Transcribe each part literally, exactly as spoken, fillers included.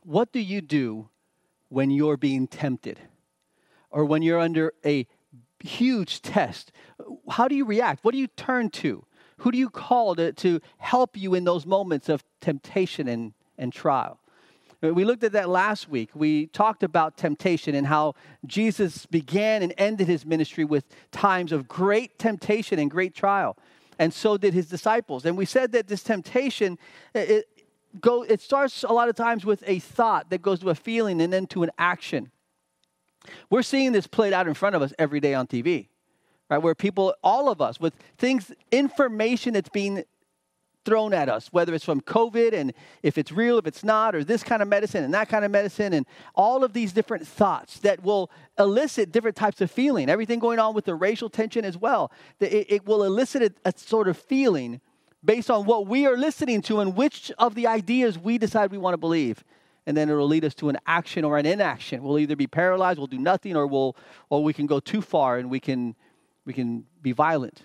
What do you do when you're being tempted? Or when you're under a huge test? How do you react? What do you turn to? Who do you call to, to help you in those moments of temptation and, and trial? We looked at that last week. We talked about temptation and how Jesus began and ended his ministry with times of great temptation and great trial. And so did his disciples. And we said that this temptation, it, go, it starts a lot of times with a thought that goes to a feeling and then to an action. We're seeing this played out in front of us every day on T V, right? Where people, all of us, with things, information that's being thrown at us, whether it's from COVID and if it's real, if it's not, or this kind of medicine and that kind of medicine, and all of these different thoughts that will elicit different types of feeling. Everything going on with the racial tension as well. It, it will elicit a, a sort of feeling based on what we are listening to and which of the ideas we decide we want to believe. And then it will lead us to an action or an inaction. We'll either be paralyzed, we'll do nothing, or we'll, or we can go too far and we can, we can be violent.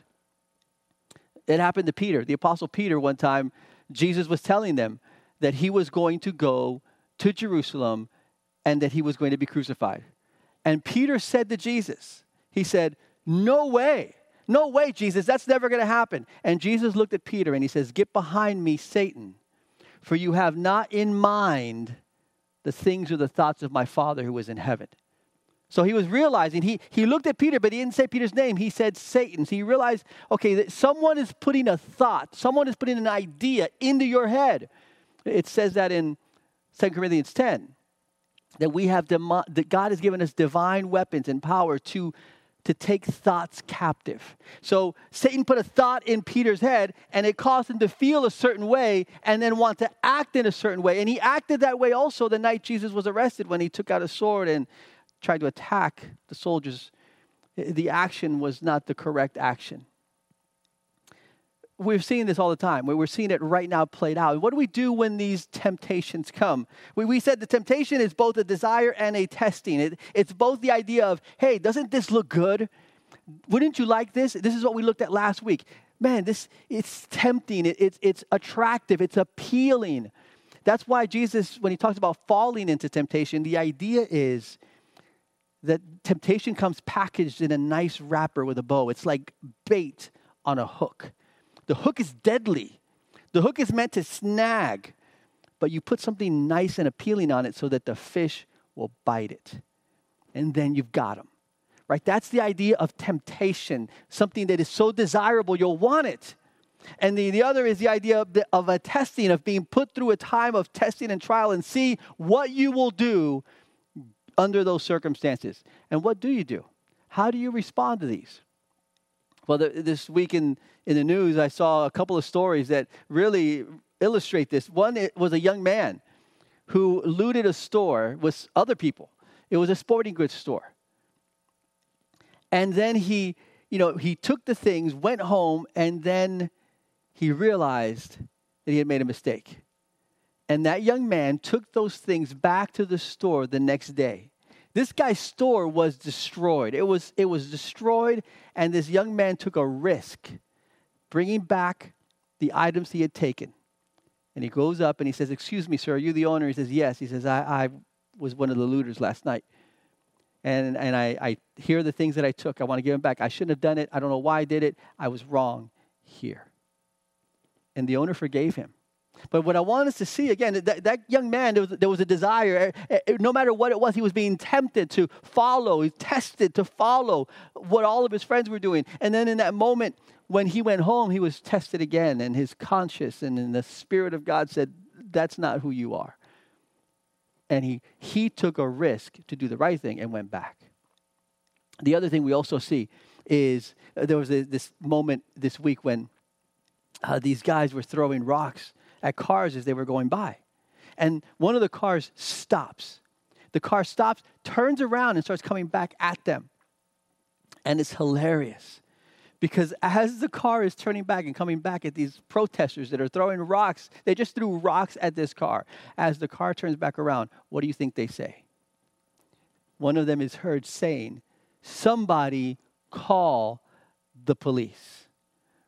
It happened to Peter. The Apostle Peter, one time, Jesus was telling them that he was going to go to Jerusalem and that he was going to be crucified. And Peter said to Jesus, he said, "No way. No way, Jesus. That's never going to happen." And Jesus looked at Peter and he says, "Get behind me, Satan, for you have not in mind the things or the thoughts of my Father who is in heaven." So he was realizing, he, he looked at Peter, but he didn't say Peter's name. He said Satan. So he realized, okay, that someone is putting a thought, someone is putting an idea into your head. It says that in Second Corinthians ten, that we have, demo- that God has given us divine weapons and power to, to take thoughts captive. So Satan put a thought in Peter's head, and it caused him to feel a certain way and then want to act in a certain way. And he acted that way also the night Jesus was arrested, when he took out a sword and tried to attack the soldiers. The action was not the correct action. We're seeing this all the time. We're seeing it right now played out. What do we do when these temptations come? We, we said the temptation is both a desire and a testing. It, it's both the idea of, hey, doesn't this look good? Wouldn't you like this? This is what we looked at last week. Man, this it's tempting. It, it's, it's attractive. It's appealing. That's why Jesus, when he talks about falling into temptation, the idea is that temptation comes packaged in a nice wrapper with a bow. It's like bait on a hook. The hook is deadly. The hook is meant to snag, but you put something nice and appealing on it so that the fish will bite it. And then you've got them, right? That's the idea of temptation, something that is so desirable, you'll want it. And the, the other is the idea of, the, of a testing, of being put through a time of testing and trial and see what you will do under those circumstances. And what do you do? How do you respond to these? Well, the, this week in, in the news, I saw a couple of stories that really illustrate this. One, it was a young man who looted a store with other people. It was a sporting goods store. And then he, you know, he took the things, went home, and then he realized that he had made a mistake. And that young man took those things back to the store the next day. This guy's store was destroyed. It was, it was destroyed, and this young man took a risk bringing back the items he had taken. And he goes up and he says, "Excuse me, sir, are you the owner?" He says, "Yes." He says, I, I was one of the looters last night. And, and I, I here are the things that I took. I want to give them back. I shouldn't have done it. I don't know why I did it. I was wrong here. And the owner forgave him. But what I want us to see, again, that, that young man, there was, there was a desire. No matter what it was, he was being tempted to follow, tested to follow what all of his friends were doing. And then in that moment, when he went home, he was tested again. And his conscience and in the Spirit of God said, that's not who you are. And he, he took a risk to do the right thing and went back. The other thing we also see is uh, there was a, this moment this week when uh, these guys were throwing rocks at cars as they were going by. And one of the cars stops. The car stops, turns around, and starts coming back at them. And it's hilarious. Because as the car is turning back and coming back at these protesters that are throwing rocks, they just threw rocks at this car. As the car turns back around, what do you think they say? One of them is heard saying, "Somebody call the police."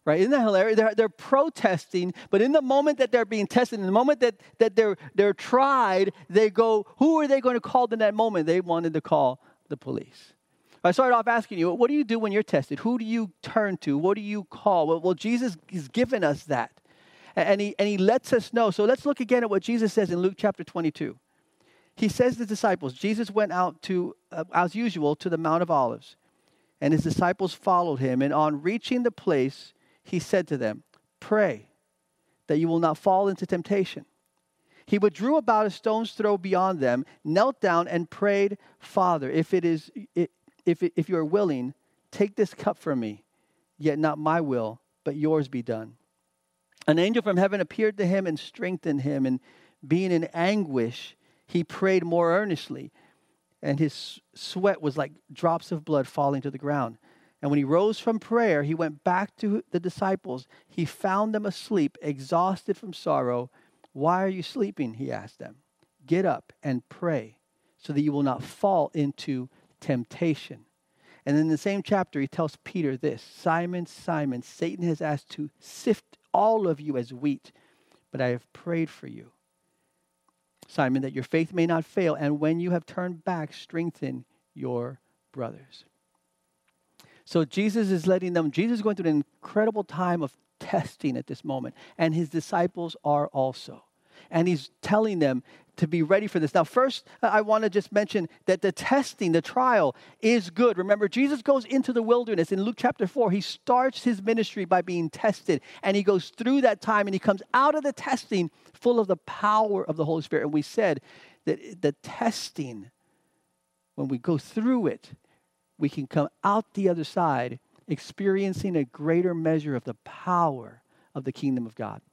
Right? Isn't that hilarious? They're, they're protesting, but in the moment that they're being tested, in the moment that, that they're, they're tried, they go, who are they going to call in that moment? They wanted to call the police. I started off asking you, what do you do when you're tested? Who do you turn to? What do you call? Well, well Jesus has given us that. And he, and he lets us know. So let's look again at what Jesus says in Luke chapter twenty-two. He says to the disciples, Jesus went out to, uh, as usual, to the Mount of Olives. And his disciples followed him. And on reaching the place, he said to them, pray that you will not fall into temptation. He withdrew about a stone's throw beyond them, knelt down and prayed, Father, if it is, if, if you are willing, take this cup from me, yet not my will, but yours be done. An angel from heaven appeared to him and strengthened him, and being in anguish, he prayed more earnestly, and his sweat was like drops of blood falling to the ground. And when he rose from prayer, he went back to the disciples. He found them asleep, exhausted from sorrow. Why are you sleeping? He asked them. Get up and pray so that you will not fall into temptation. And in the same chapter, he tells Peter this, Simon, Simon, Satan has asked to sift all of you as wheat, but I have prayed for you, Simon, that your faith may not fail. And when you have turned back, strengthen your brothers. So Jesus is letting them, Jesus is going through an incredible time of testing at this moment. And his disciples are also. And he's telling them to be ready for this. Now, first, I want to just mention that the testing, the trial is good. Remember, Jesus goes into the wilderness. In Luke chapter four, he starts his ministry by being tested. And he goes through that time and he comes out of the testing full of the power of the Holy Spirit. And we said that the testing, when we go through it, we can come out the other side experiencing a greater measure of the power of the kingdom of God.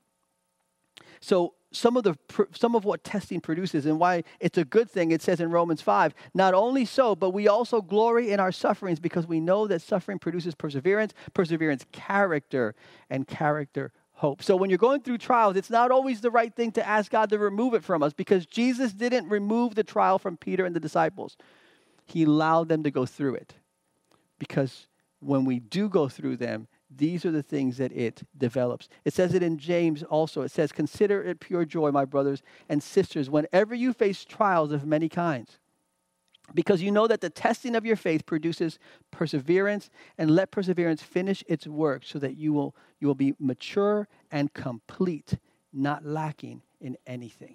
So some of the some of what testing produces and why it's a good thing, it says in Romans five, not only so, but we also glory in our sufferings because we know that suffering produces perseverance, perseverance, character, and character, hope. So when you're going through trials, it's not always the right thing to ask God to remove it from us because Jesus didn't remove the trial from Peter and the disciples. He allowed them to go through it because when we do go through them, these are the things that it develops. It says it in James also. It says, consider it pure joy, my brothers and sisters, whenever you face trials of many kinds. Because you know that the testing of your faith produces perseverance, and let perseverance finish its work so that you will, you will be mature and complete, not lacking in anything.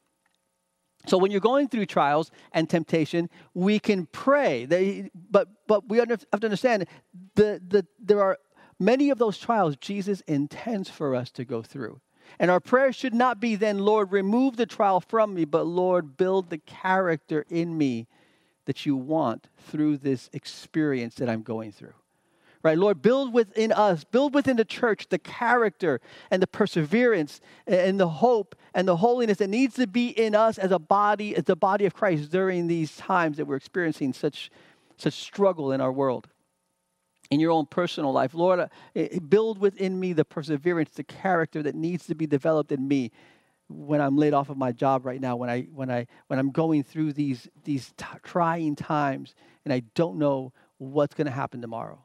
So when you're going through trials and temptation, we can pray. They, but but we have to understand the, the there are many of those trials Jesus intends for us to go through. And our prayer should not be then, Lord, remove the trial from me, but Lord, build the character in me that you want through this experience that I'm going through. Right, Lord, build within us, build within the church the character and the perseverance and the hope and the holiness that needs to be in us as a body, as the body of Christ during these times that we're experiencing such, such struggle in our world. In your own personal life, Lord, uh, build within me the perseverance, the character that needs to be developed in me when I'm laid off of my job right now, when I when I when I'm going through these these t- trying times and I don't know what's going to happen tomorrow.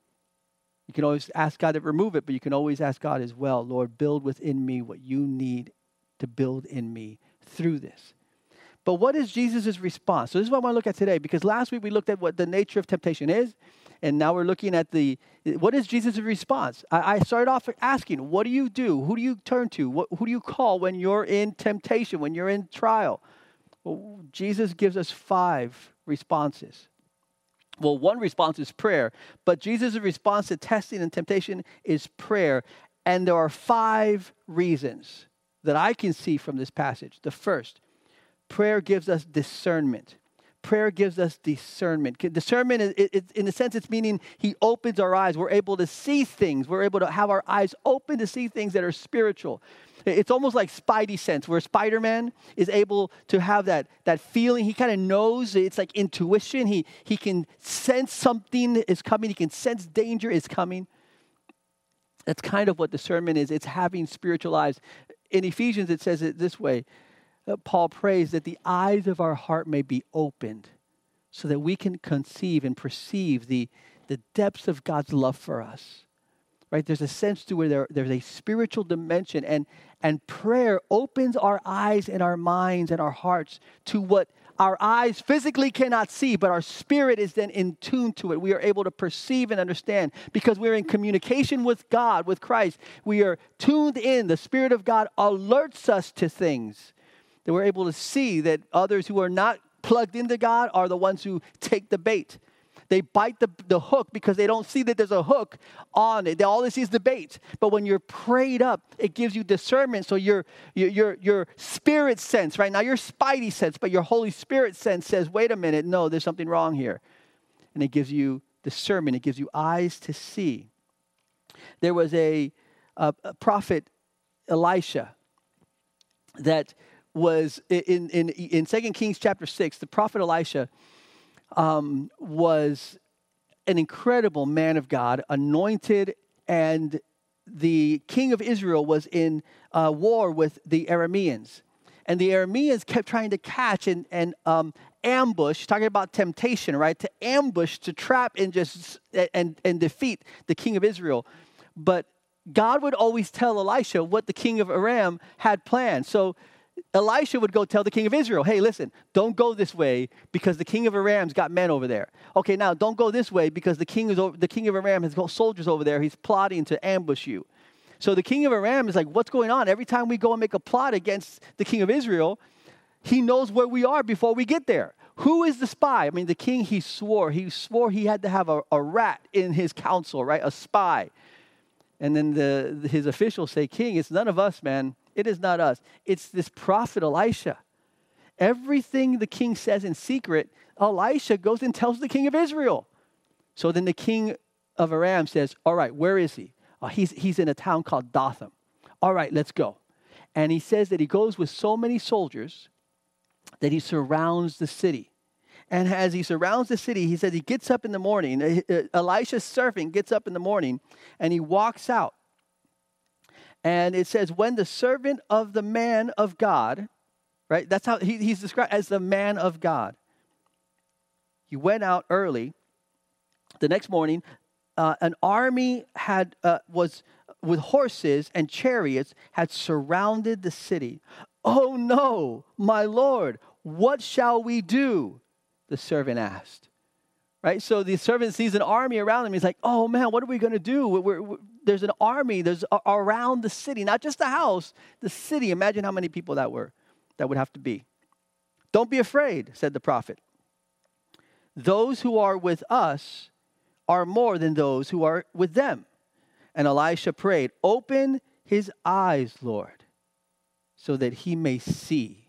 You can always ask God to remove it, but you can always ask God as well, Lord, build within me what you need to build in me through this. But what is Jesus' response? So this is what I want to look at today, because last week we looked at what the nature of temptation is, and now we're looking at the, what is Jesus' response? I, I started off asking, what do you do? Who do you turn to? What, who do you call when you're in temptation, when you're in trial? Well, Jesus gives us five responses. Well, one response is prayer, but Jesus' response to testing and temptation is prayer. And there are five reasons that I can see from this passage. The first, prayer gives us discernment. Prayer gives us discernment. Discernment, is, it, it, in a sense, it's meaning he opens our eyes. We're able to see things. We're able to have our eyes open to see things that are spiritual. It's almost like Spidey sense, where Spider-Man is able to have that, that feeling. He kind of knows. It's like intuition. He, he can sense something is coming. He can sense danger is coming. That's kind of what discernment is. It's having spiritual eyes. In Ephesians, it says it this way. Uh, Paul prays that the eyes of our heart may be opened so that we can conceive and perceive the, the depths of God's love for us. right? There's a sense to where there, there's a spiritual dimension, and, and prayer opens our eyes and our minds and our hearts to what our eyes physically cannot see, but our spirit is then in tune to it. We are able to perceive and understand because we're in communication with God, with Christ. We are tuned in. The Spirit of God alerts us to things that we're able to see, that others who are not plugged into God are the ones who take the bait. They bite the, the hook because they don't see that there's a hook on it. They, all they see is the bait. But when you're prayed up, it gives you discernment. So your, your, your, your spirit sense, right? Now your spidey sense, but your Holy Spirit sense says, wait a minute, no, there's something wrong here. And it gives you discernment. It gives you eyes to see. There was a, a, a prophet, Elisha, that was in, in, in Second Kings chapter six. The prophet Elisha Um, was an incredible man of God, anointed, and the king of Israel was in uh, war with the Arameans. And the Arameans kept trying to catch and, and um, ambush, talking about temptation, right? To ambush, to trap, and just and, and defeat the king of Israel. But God would always tell Elisha what the king of Aram had planned. So Elisha would go tell the king of Israel, hey, listen, don't go this way because the king of Aram's got men over there. Okay, now don't go this way because the king is over, the king of Aram has got soldiers over there. He's plotting to ambush you. So the king of Aram is like, what's going on? Every time we go and make a plot against the king of Israel, he knows where we are before we get there. Who is the spy? I mean, the king, he swore. He swore he had to have a, a rat in his council, right? A spy. And then the, his officials say, king, it's none of us, man. It is not us. It's this prophet Elisha. Everything the king says in secret, Elisha goes and tells the king of Israel. So then the king of Aram says, all right, where is he? Oh, he's, he's in a town called Dothan. All right, let's go. And he says that he goes with so many soldiers that he surrounds the city. And as he surrounds the city, he says he gets up in the morning. Elisha's servant gets up in the morning and he walks out. And it says, when the servant of the man of God, right? That's how he, he's described as the man of God. He went out early. The next morning, uh, an army had uh, was with horses and chariots had surrounded the city. Oh no, my Lord, what shall we do? The servant asked. Right? So the servant sees an army around him. He's like, oh man, what are we going to do? We're, we're, there's an army there's a, around the city, not just the house, the city. Imagine how many people that were, that would have to be. Don't be afraid, said the prophet. Those who are with us are more than those who are with them. And Elisha prayed, open his eyes, Lord, so that he may see.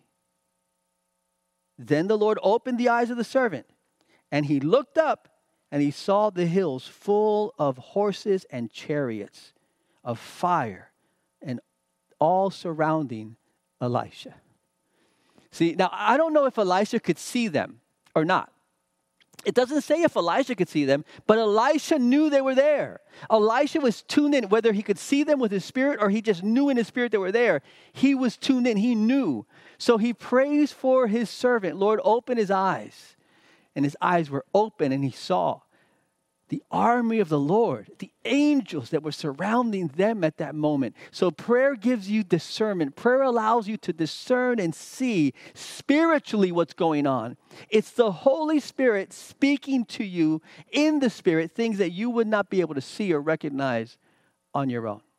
Then the Lord opened the eyes of the servant, and he looked up, and he saw the hills full of horses and chariots of fire, and all surrounding Elisha. See, now I don't know if Elisha could see them or not. It doesn't say if Elisha could see them, but Elisha knew they were there. Elisha was tuned in, whether he could see them with his spirit or he just knew in his spirit they were there. He was tuned in. He knew. So he prays for his servant. Lord, open his eyes. And his eyes were open and he saw the army of the Lord, the angels that were surrounding them at that moment. So prayer gives you discernment. Prayer allows you to discern and see spiritually what's going on. It's the Holy Spirit speaking to you in the Spirit, things that you would not be able to see or recognize on your own.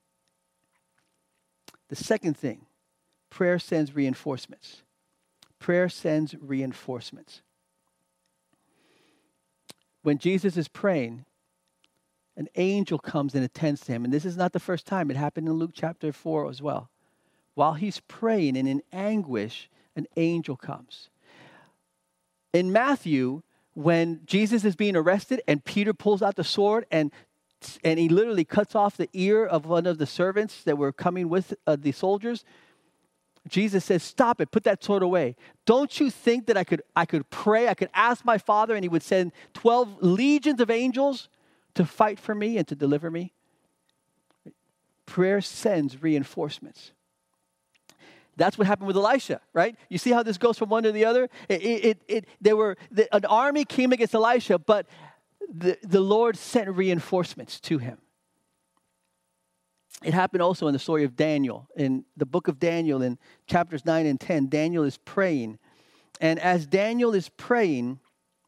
The second thing, prayer sends reinforcements. Prayer sends reinforcements. When Jesus is praying, an angel comes and attends to him. And this is not the first time. It happened in Luke chapter four as well. While he's praying and in anguish, an angel comes. In Matthew, when Jesus is being arrested and Peter pulls out the sword and, and he literally cuts off the ear of one of the servants that were coming with uh, the soldiers, Jesus says, stop it, put that sword away. Don't you think that I could I could pray, I could ask my Father and he would send twelve legions of angels to fight for me and to deliver me? Prayer sends reinforcements. That's what happened with Elisha, right? You see how this goes from one to the other? It, it, it, there were the, an army came against Elisha, but the, the Lord sent reinforcements to him. It happened also in the story of Daniel. In the book of Daniel, in chapters nine and ten, Daniel is praying. And as Daniel is praying,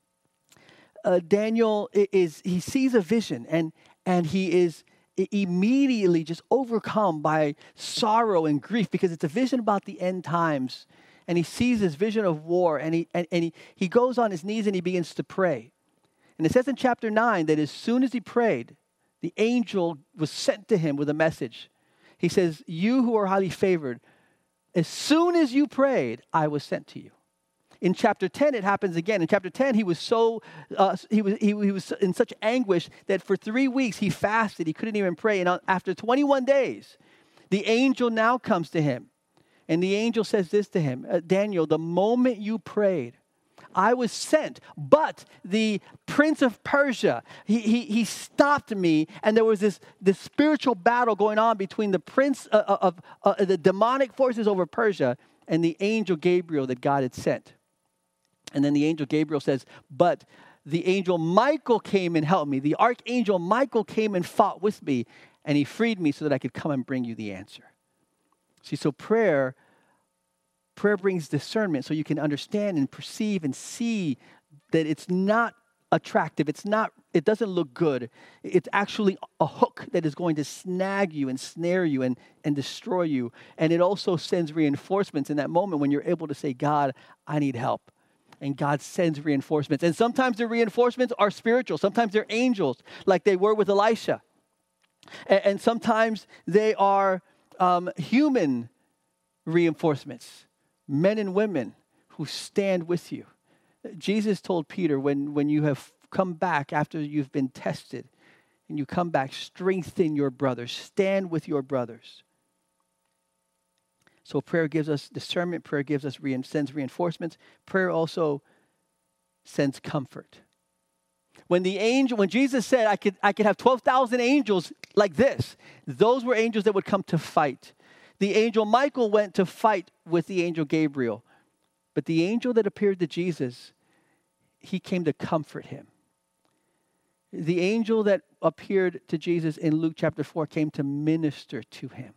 uh, Daniel is, he sees a vision, and, and he is immediately just overcome by sorrow and grief, because it's a vision about the end times. And he sees this vision of war, and he and, and he, he goes on his knees and he begins to pray. And it says in chapter nine that as soon as he prayed, the angel was sent to him with a message. He says, "You who are highly favored, as soon as you prayed, I was sent to you." In chapter ten, it happens again. In chapter ten, he was so uh, he was he, he was in such anguish that for three weeks he fasted. He couldn't even pray. And after twenty-one days, the angel now comes to him, and the angel says this to him: "Daniel, the moment you prayed, I was sent, but the prince of Persia, he, he, he stopped me, and there was this, this spiritual battle going on between the prince of, of uh, the demonic forces over Persia and the angel Gabriel that God had sent." And then the angel Gabriel says, "But the angel Michael came and helped me. The archangel Michael came and fought with me, and he freed me so that I could come and bring you the answer." See, so prayer... Prayer brings discernment so you can understand and perceive and see that it's not attractive. It's not, it doesn't look good. It's actually a hook that is going to snag you and snare you and, and destroy you. And it also sends reinforcements in that moment when you're able to say, "God, I need help." And God sends reinforcements. And sometimes the reinforcements are spiritual. Sometimes they're angels, like they were with Elisha. And, and sometimes they are um, human reinforcements. Men and women who stand with you. Jesus told Peter, when, when you have come back after you've been tested, and you come back, strengthen your brothers. Stand with your brothers. So prayer gives us discernment. Prayer gives us rein, sends reinforcements. Prayer also sends comfort. When the angel, when Jesus said, I could, I could have twelve thousand angels like this, those were angels that would come to fight. The angel Michael went to fight with the angel Gabriel. But the angel that appeared to Jesus, he came to comfort him. The angel that appeared to Jesus in Luke chapter four came to minister to him.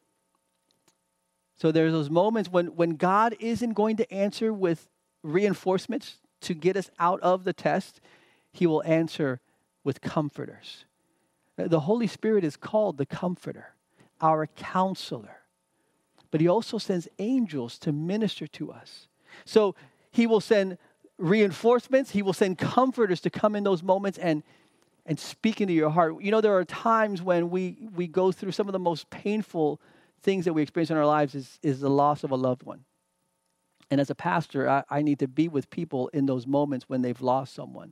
So there's those moments when, when God isn't going to answer with reinforcements to get us out of the test. He will answer with comforters. The Holy Spirit is called the Comforter, our counselor. But he also sends angels to minister to us. So he will send reinforcements. He will send comforters to come in those moments and, and speak into your heart. You know, there are times when we, we go through some of the most painful things that we experience in our lives is, is the loss of a loved one. And as a pastor, I, I need to be with people in those moments when they've lost someone.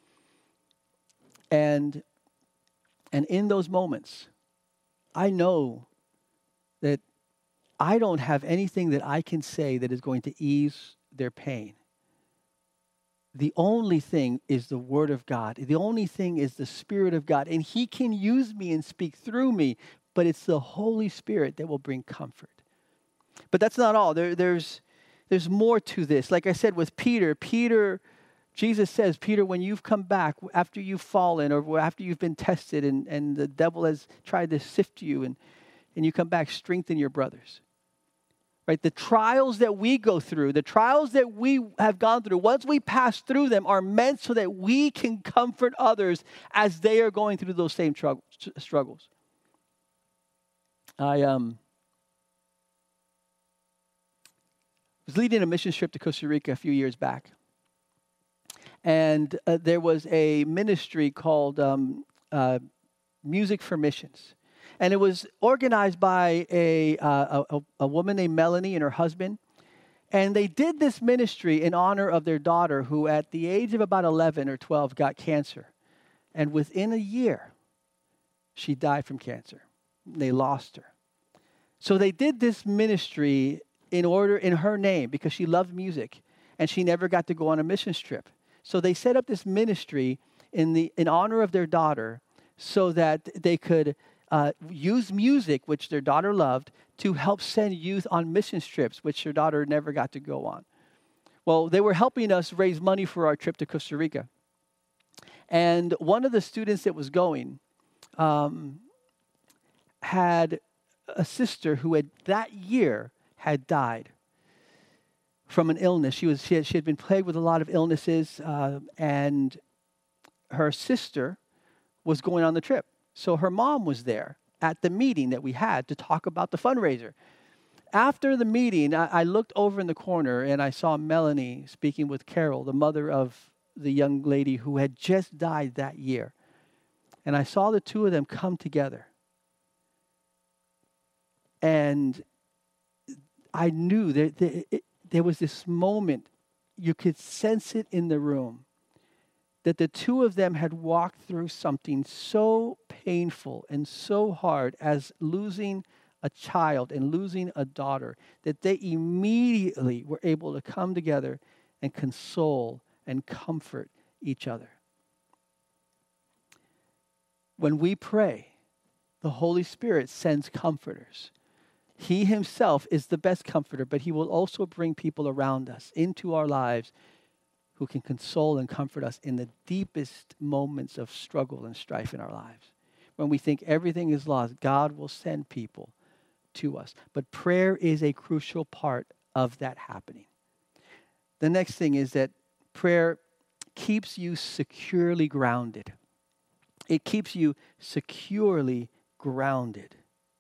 And, and in those moments, I know that I don't have anything that I can say that is going to ease their pain. The only thing is the Word of God. The only thing is the Spirit of God. And He can use me and speak through me, but it's the Holy Spirit that will bring comfort. But that's not all. There, there's, there's more to this. Like I said with Peter, Peter, Jesus says, Peter, when you've come back, after you've fallen or after you've been tested and, and the devil has tried to sift you and, and you come back, strengthen your brothers. Right? The trials that we go through, the trials that we have gone through, once we pass through them are meant so that we can comfort others as they are going through those same struggles. I um, was leading a mission trip to Costa Rica a few years back. And uh, there was a ministry called um, uh, Music for Missions. And it was organized by a, uh, a a woman named Melanie and her husband. And they did this ministry in honor of their daughter, who at the age of about eleven or twelve got cancer. And within a year, she died from cancer. They lost her. So they did this ministry in order, in her name, because she loved music. And she never got to go on a missions trip. So they set up this ministry in the in honor of their daughter so that they could Uh, use music, which their daughter loved, to help send youth on mission trips, which their daughter never got to go on. Well, they were helping us raise money for our trip to Costa Rica. And one of the students that was going um, had a sister who had that year had died from an illness. She was she had, she had been plagued with a lot of illnesses, uh, and her sister was going on the trip. So her mom was there at the meeting that we had to talk about the fundraiser. After the meeting, I, I looked over in the corner and I saw Melanie speaking with Carol, the mother of the young lady who had just died that year. And I saw the two of them come together. And I knew that there, it, there was this moment, you could sense it in the room, that the two of them had walked through something so painful and so hard as losing a child and losing a daughter, that they immediately were able to come together and console and comfort each other. When we pray, the Holy Spirit sends comforters. He himself is the best comforter, but he will also bring people around us into our lives who can console and comfort us in the deepest moments of struggle and strife in our lives. When we think everything is lost, God will send people to us. But prayer is a crucial part of that happening. The next thing is that prayer keeps you securely grounded. It keeps you securely grounded.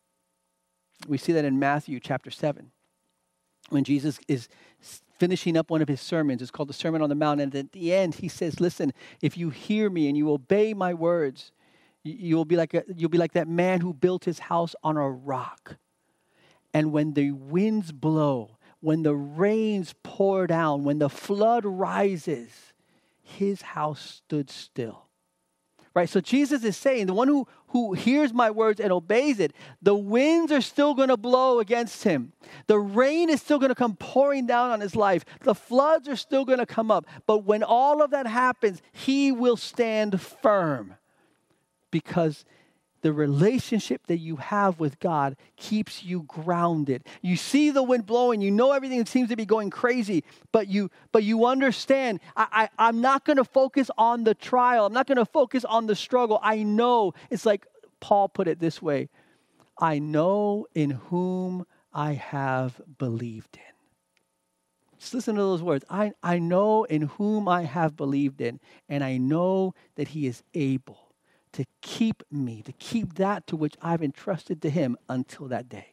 We see that in Matthew chapter seven. When Jesus is finishing up one of his sermons, it's called the Sermon on the Mount, and at the end he says, listen, if you hear me and you obey my words, you will be like a, you'll be like that man who built his house on a rock. And when the winds blow, when the rains pour down, when the flood rises, his house stood still. Right? So Jesus is saying, the one who, who hears my words and obeys it, the winds are still going to blow against him. The rain is still going to come pouring down on his life. The floods are still going to come up. But when all of that happens, he will stand firm, because the relationship that you have with God keeps you grounded. You see the wind blowing. You know everything seems to be going crazy. But you but you understand, I, I, I'm not going to focus on the trial. I'm not going to focus on the struggle. I know. It's like Paul put it this way. I know in whom I have believed in. Just listen to those words. I, I know in whom I have believed in. And I know that he is able to keep me, to keep that to which I've entrusted to him until that day.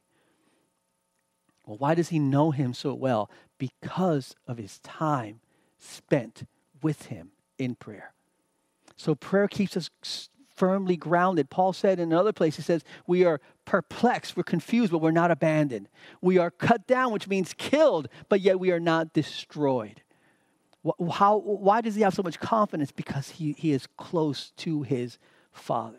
Well, why does he know him so well? Because of his time spent with him in prayer. So prayer keeps us firmly grounded. Paul said in another place, he says, we are perplexed, we're confused, but we're not abandoned. We are cut down, which means killed, but yet we are not destroyed. How, why does he have so much confidence? Because he, he is close to his Father.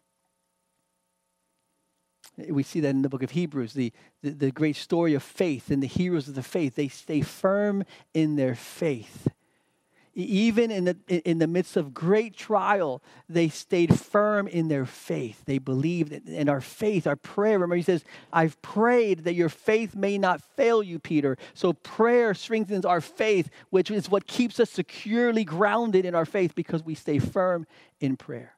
We see that in the book of Hebrews, the, the, the great story of faith, and the heroes of the faith, they stay firm in their faith. Even in the in the midst of great trial, they stayed firm in their faith. They believed in our faith, our prayer. Remember, he says, I've prayed that your faith may not fail you, Peter. So prayer strengthens our faith, which is what keeps us securely grounded in our faith, because we stay firm in prayer.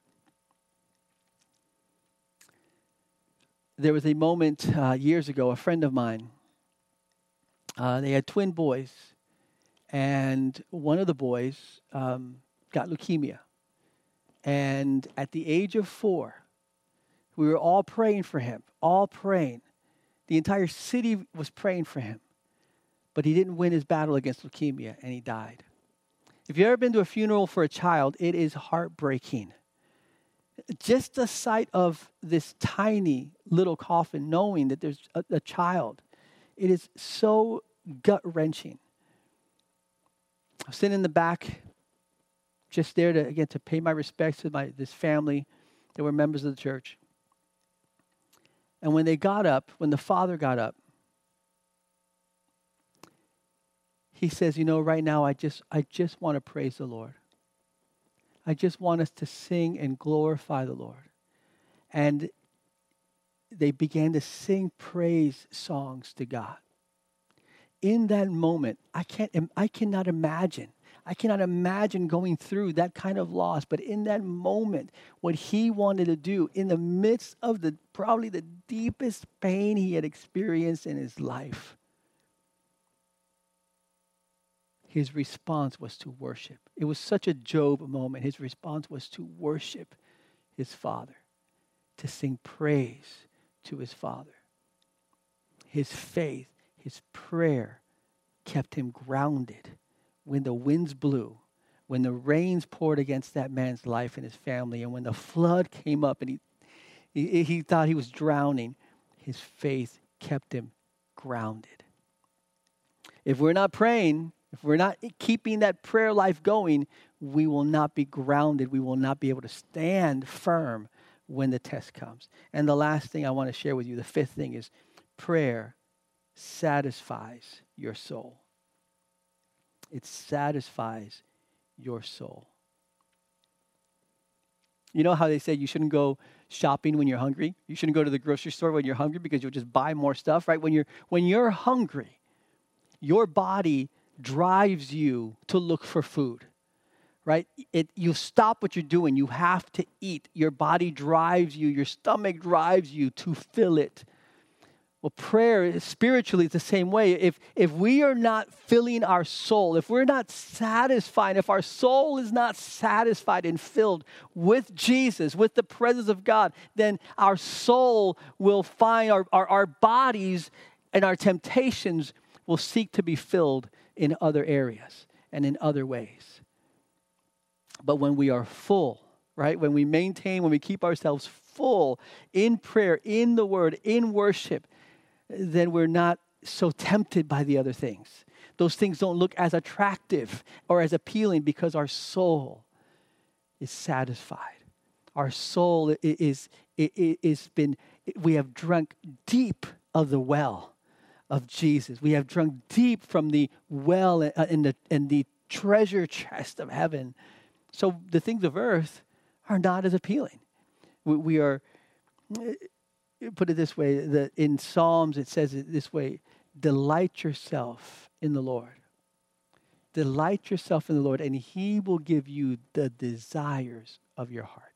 There was a moment uh, years ago, a friend of mine, uh, they had twin boys. And one of the boys um, got leukemia. And at the age of four, we were all praying for him, all praying. The entire city was praying for him. But he didn't win his battle against leukemia, and he died. If you've ever been to a funeral for a child, it is heartbreaking. Just the sight of this tiny little coffin, knowing that there's a, a child, it is so gut-wrenching. I was sitting in the back, just there to, again, to pay my respects to my this family. They were members of the church. And when they got up, when the father got up, he says, you know, right now I just I just want to praise the Lord. I just want us to sing and glorify the Lord. And they began to sing praise songs to God. In that moment, I can't, I cannot imagine. I cannot imagine going through that kind of loss. But in that moment, what he wanted to do, in the midst of the probably the deepest pain he had experienced in his life, his response was to worship. It was such a Job moment. His response was to worship his Father, to sing praise to his Father. His faith, his prayer kept him grounded when the winds blew, when the rains poured against that man's life and his family, and when the flood came up and he, he, he thought he was drowning. His faith kept him grounded. If we're not praying, if we're not keeping that prayer life going, we will not be grounded. We will not be able to stand firm when the test comes. And the last thing I want to share with you, the fifth thing, is prayer satisfies your soul. It satisfies your soul. You know how they say you shouldn't go shopping when you're hungry? You shouldn't go to the grocery store when you're hungry because you'll just buy more stuff, right? When you're when you're hungry, your body drives you to look for food, right? It, you stop what you're doing. You have to eat. Your body drives you. Your stomach drives you to fill it. Well, prayer spiritually is the same way. If, if we are not filling our soul, if we're not satisfied, if our soul is not satisfied and filled with Jesus, with the presence of God, then our soul will find, our, our, our bodies and our temptations will seek to be filled in other areas and in other ways. But when we are full, right? When we maintain, when we keep ourselves full in prayer, in the word, in worship, then we're not so tempted by the other things. Those things don't look as attractive or as appealing because our soul is satisfied. Our soul is, is, is been, we have drunk deep of the well of Jesus. We have drunk deep from the well in the, in the treasure chest of heaven. So the things of earth are not as appealing. We, we are, put it this way, the, in Psalms it says it this way, delight yourself in the Lord. Delight yourself in the Lord, and he will give you the desires of your heart.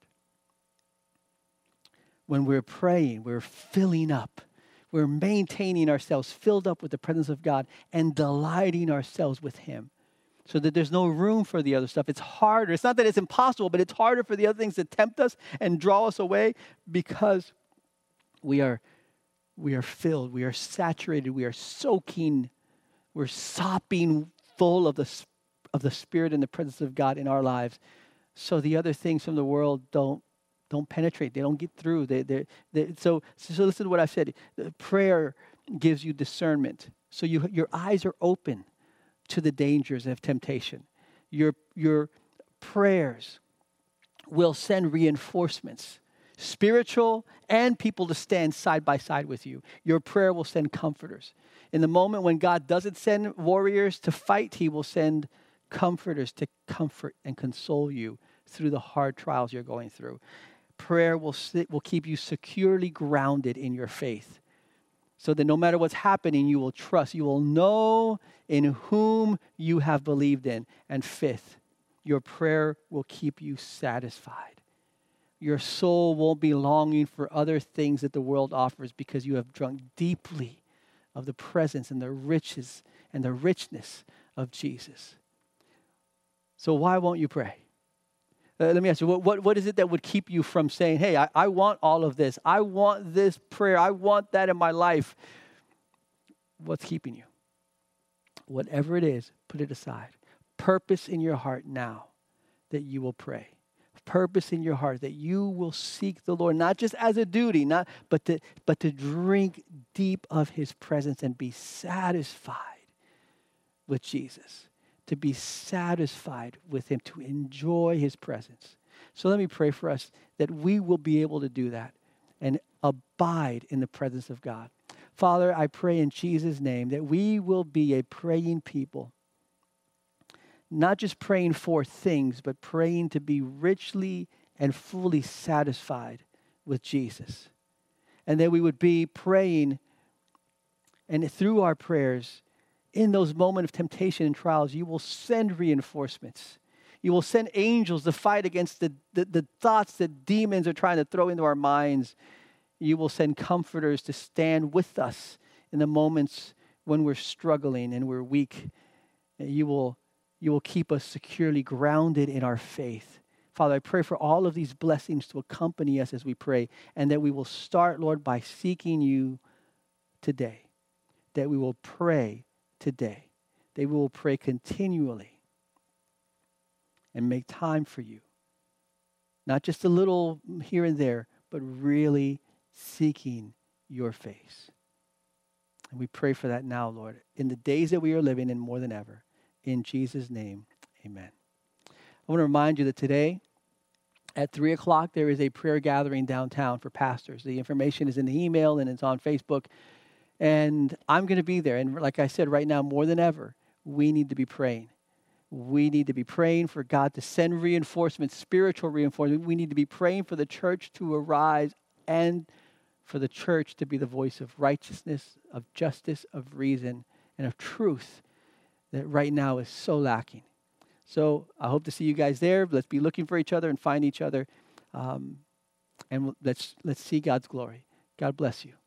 When we're praying, we're filling up. We're maintaining ourselves filled up with the presence of God and delighting ourselves with him so that there's no room for the other stuff. It's harder. It's not that it's impossible, but it's harder for the other things to tempt us and draw us away because we are, we are filled. We are saturated. We are soaking. We're sopping full of the, of the Spirit and the presence of God in our lives. So the other things from the world don't Don't penetrate. They don't get through. They, they, they, so, so listen to what I said. Prayer gives you discernment. So you, your eyes are open to the dangers of temptation. Your, your prayers will send reinforcements, spiritual and people to stand side by side with you. Your prayer will send comforters. In the moment when God doesn't send warriors to fight, he will send comforters to comfort and console you through the hard trials you're going through. Prayer will sit, will keep you securely grounded in your faith so that no matter what's happening, you will trust. You will know in whom you have believed in. And fifth, your prayer will keep you satisfied. Your soul won't be longing for other things that the world offers because you have drunk deeply of the presence and the riches and the richness of Jesus. So why won't you pray? Uh, let me ask you, what, what, what is it that would keep you from saying, hey, I, I want all of this. I want this prayer. I want that in my life. What's keeping you? Whatever it is, put it aside. Purpose in your heart now that you will pray. Purpose in your heart that you will seek the Lord, not just as a duty, not but to, but to drink deep of his presence and be satisfied with Jesus. To be satisfied with him, to enjoy his presence. So let me pray for us that we will be able to do that and abide in the presence of God. Father, I pray in Jesus' name that we will be a praying people. Not just praying for things, but praying to be richly and fully satisfied with Jesus. And that we would be praying, and through our prayers, in those moments of temptation and trials, you will send reinforcements. You will send angels to fight against the, the, the thoughts that demons are trying to throw into our minds. You will send comforters to stand with us in the moments when we're struggling and we're weak. You will, you will keep us securely grounded in our faith. Father, I pray for all of these blessings to accompany us as we pray, and that we will start, Lord, by seeking you today, that we will pray today, that we will pray continually and make time for you. Not just a little here and there, but really seeking your face. And we pray for that now, Lord, in the days that we are living in more than ever. In Jesus' name, amen. I want to remind you that today at three o'clock, there is a prayer gathering downtown for pastors. The information is in the email and it's on Facebook. And I'm going to be there. And like I said, right now, more than ever, we need to be praying. We need to be praying for God to send reinforcement, spiritual reinforcement. We need to be praying for the church to arise and for the church to be the voice of righteousness, of justice, of reason, and of truth that right now is so lacking. So I hope to see you guys there. Let's be looking for each other and find each other. Um, and let's let's see God's glory. God bless you.